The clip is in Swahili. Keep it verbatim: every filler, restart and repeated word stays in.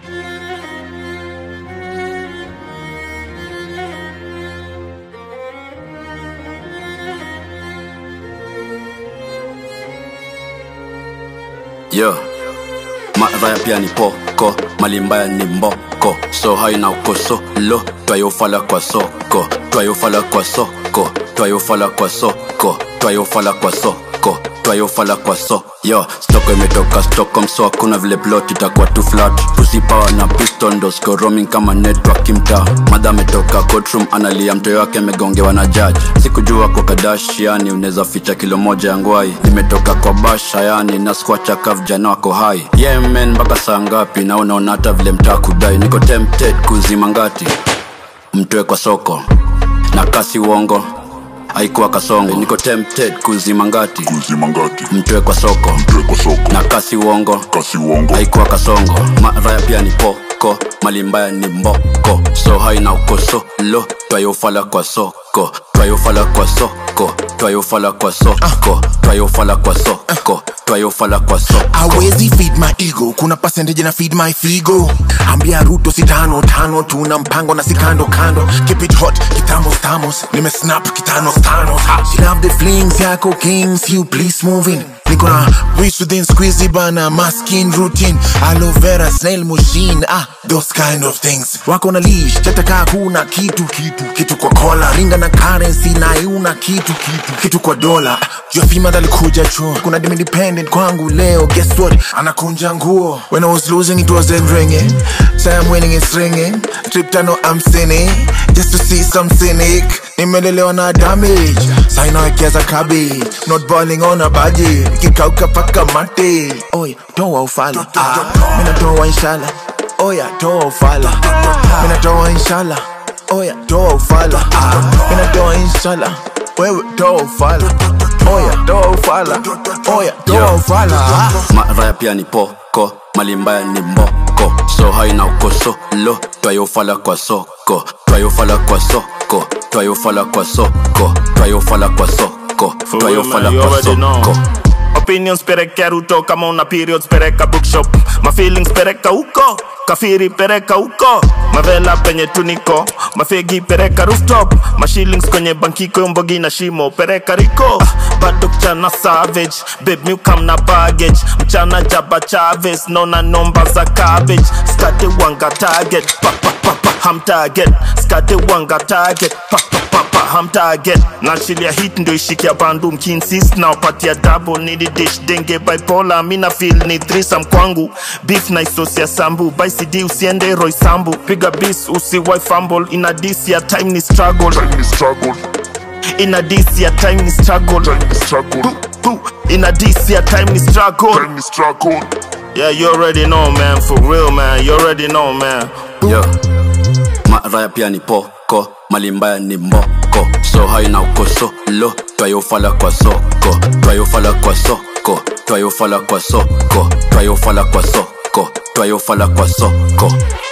Yo, maraya pia ni poko, malimbaya ni mboko. So haina ukoso, lo, twayofala kwa soko. Twayofala kwa soko, twayofala kwa soko. Twayofala kwa soko, twayofala kwa soko. Yo, stoko imetoka Stockholm, so hakuna vile plot itakuwa too flat. Pussy power na piston dos go roaming kama network kimta. Madha metoka courtroom, analia mtoyo wake megongewa na judge. Sikujua kwa Kardashian unaweza ficha kilo moja ya ngwai. Nimetoka kwa basha yani na squatcha kav jana wako hai. Yeah man, mpaka saa ngapi na unaona hata vile mtaa kudai. Niko tempted kuzima ngati mtoe kwa soko na kasi uongo haikuwa kasongo. Niko tempted kuzima ngati kuzima ngati mtoe kwa soko mtoe kwa soko na kasi uongo kasi uongo haikuwa kasongo. Maraya pia ni poko, malimbaya ni mboko. So haina ukoso, lo, twayofala kwa soko. Twayofala kwa soko, twayofala kwa soko. Twayofala kwa soko, twayofala kwa soko. Hawezi feed my ego, kuna percentage na feed my figo. Ambia Ruto si tano tano, tuna mpango na si kando kando. Keep it hot, kitamos tamos, nime snap kitanos tanos. She love the flings, yako kings, you please move in. Niko na wish within squeezy bana, masking routine. Aloe vera, snail machine, ah, those kind of things. Wako na leash, chataka kuna kitu kitu kitu kwa kola. Ringa na currency na iuna kitu kitu kitu kwa dola. Jua fima dali kuja chuo, kuna dim independent kwangu leo. Guess what, anakunja nguo. When I was losing it wasn't ringing, say I'm winning it's ringing. Trip tano I'm sinning, just to see some cynic. Nimelelewa na damage, saina wekeza cabbage. Not balling on a budget, kikauka paka mate. Oy, toa ufala, ah, mina toa inshallah. Oya, toa ufala, mina toa inshallah. Oya, toa ufala, ah, mina toa inshallah. Wewe toa ufala, oya, toa ufala. Oya, toa ufala. Maraya pia ni poko, malimbaya ni mboko. So haina ukoso, lo, twayofala kwa soko. Twayofala kwa soko, twayofala kwa soko. Twayofala kwa soko, twayofala kwa soko. Opinions pereka ruto kama una periods pereka bookshop. My feelings pereka uko, kafiri pereka uko. Mavela penye tuniko, mafegi pereka rooftop. My shillings kwenye bankiko mbogi na shimo pereka riko. ah, Bado mchana savage, babe mi ukam na baggage. Mchana jaba Chavez, nona nomba za cabbage. Skate wanga target, pa pa pa pa ham target. Skate wanga target, pa pa pa pa ham target. Nachilia hit ndo ishikia bandu mkinsist na upatia double. Nidi dish denge bipolar, mina feel ni threesome kwangu. Beef na isosia sambu, by C D usiende Roy Sambu. Piga bis usiwai fumble, ina this ya time ni struggle. time ni struggle Ina this ya time ni struggle. time ni struggle Ina this ya time ni struggle. time ni struggle Yeah, you already know man, for real man, you already know man. Yo, maraya pia ni poko, malimbaya ni mboko. So haina ukoso, lo, twayofala kwa soko. Twayofala kwa soko, twayofala kwa soko. Twayofala kwa soko, twayofala kwa soko.